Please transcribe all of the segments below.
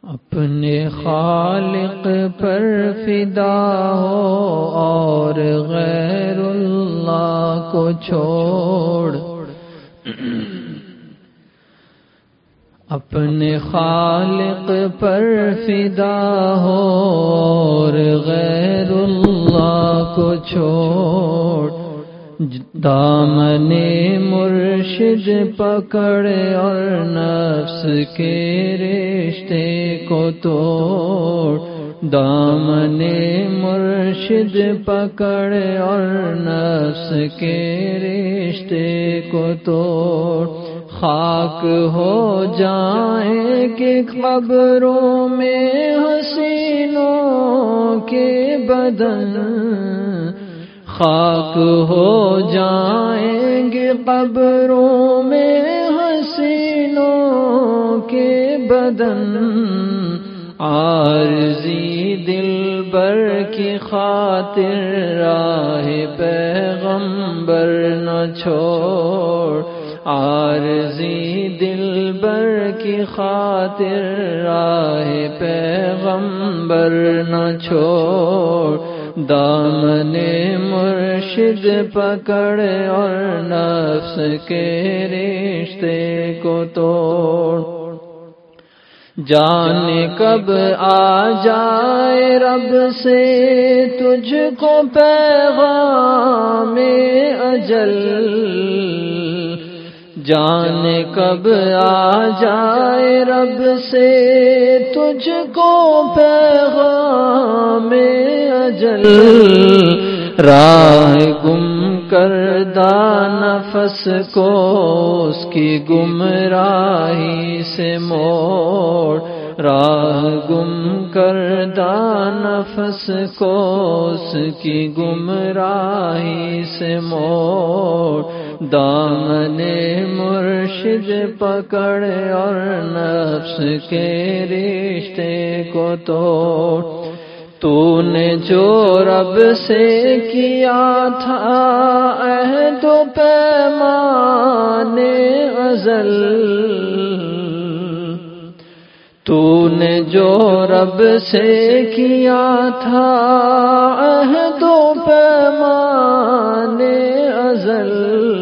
اپنے خالق پر فدا ہو اور غیر اللہ کو چھوڑ، اپنے خالق پر فدا ہو اور غیر اللہ کو چھوڑ، دامن مرشد پکڑ اور نفس کے رشتے کو توڑ، دامن مرشد پکڑ اور نفس کے رشتے کو توڑ، خاک ہو جائیں کہ قبروں میں حسینوں کے بدن، خاک ہو جائیں گے قبروں میں حسینوں کے بدن، عارضی دلبر کی خاطر راہ پیغمبر نہ چھوڑ، عارضی دلبر کی خاطر راہ پیغمبر نہ چھوڑ، دامن مرشد پکڑ اور نفس کے رشتے کو توڑ، جانے کب آ جائے رب سے تجھ کو پیغام اجل، جانے کب آ جائے رب سے تجھ کو پیغام اجل، راہ گم کردہ نفس کو اس کی گمراہی سے موڑ، راہ گم کردہ نفس کو اس کی گمراہی سے موڑ، دامن مرشد پکڑ اور نفس کے رشتے کو توڑ، تو نے جو رب سے کیا تھا عہد و پیمان ازل، تو نے جو رب سے کیا تھا عہد و پیمان ازل،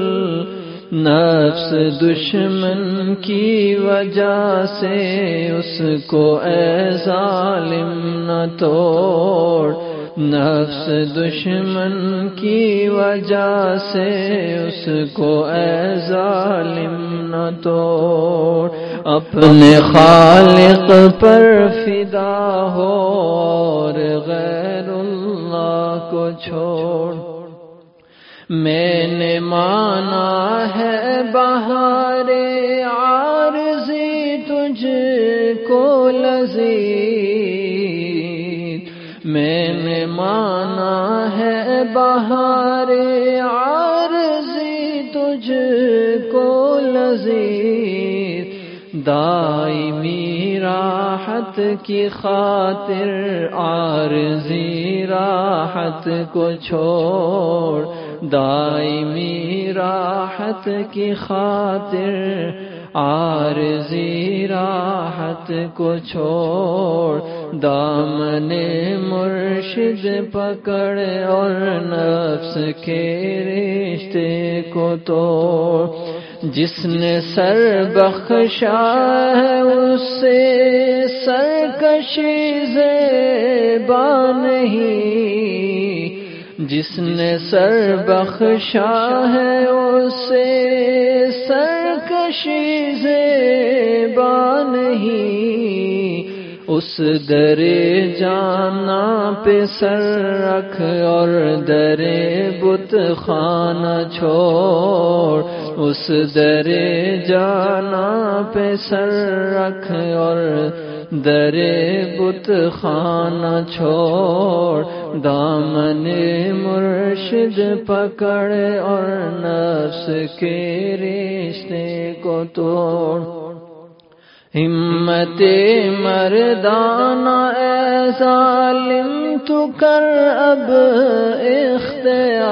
نفس دشمن کی وجہ سے اس کو اے ظالم نہ توڑ، نفس دشمن کی وجہ سے اس کو اے ظالم نہ توڑ، اپنے خالق پر فدا ہو اور غیر اللہ کو چھوڑ، میں نے مانا ہے بہار عارضی تجھ کو لذیذ، میں نے مانا ہے بہار عارضی تجھ کو لذیذ، دائمی راحت کی خاطر عارضی راحت کو چھوڑ، دائمی راحت کی خاطر عارضی راحت کو چھوڑ، دامن مرشد پکڑ اور نفس کے رشتے کو توڑ، جس نے سر بخشا ہے اس سے سرکشی زیبا نہیں، جس نے سر بخشا ہے اس سے سرکشی زیبا نہیں، اس در جانا پہ سر رکھ اور در بت خانہ چھوڑ، اس در جانا پہ سر رکھ اور در بت خانہ چھوڑ، دامن مرشد پکڑ اور نفس کے رشتے کو توڑ، ہمت مردانہ اے ظالم تو کر اب اختیار،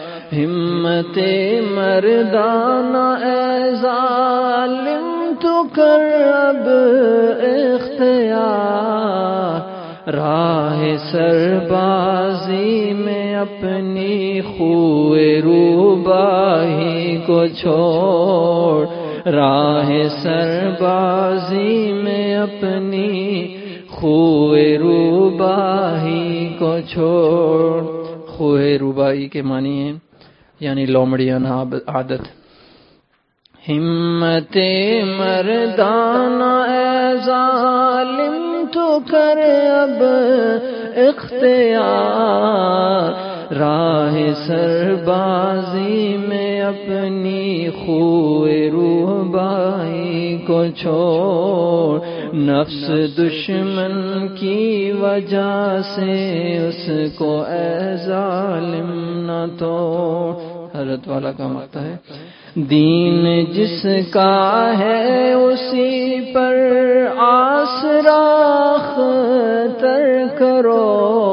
ہمت مردانہ اے ظالم تو کر اب اختیار، راہ سربازی میں اپنی خوئے روباہی کو چھوڑ، راہ سربازی میں اپنی خوئے روباہی کو چھوڑ۔ خوئے روباہی کے معنی ہیں یعنی لومڑیانہ عادت۔ ہمت مردانہ اے ظالم تو کر اب اختیار، راہ سربازی میں اپنی خوئے روباہی کو چھوڑ، نفس دشمن کی وجہ سے اس کو اے ظالم نہ توڑ۔ حضرت والا کا مکتا ہے دین جس کا ہے اسی پر آسرا اختر کرو،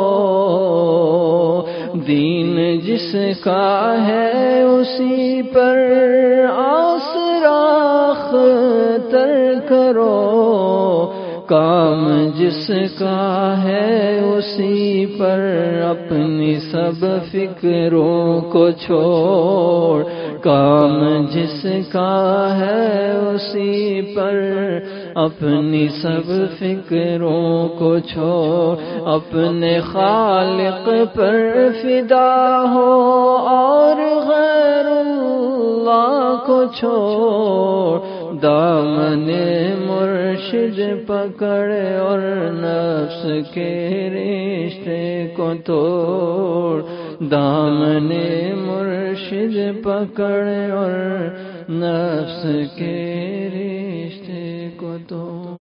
دین جس کا ہے اسی پر آسرا اختر کرو، کام جس کا ہے اسی پر اپنی سب فکروں کو چھوڑ، کام جس کا ہے اسی پر اپنی سب فکروں کو چھوڑ، اپنے خالق پر فدا ہو اور غیر اللہ کو چھوڑ، دامن مرشد پکڑ اور نفس کے رشتے کو توڑ، دامن مرشد پکڑ اور نفس کے رشتے کو توڑ۔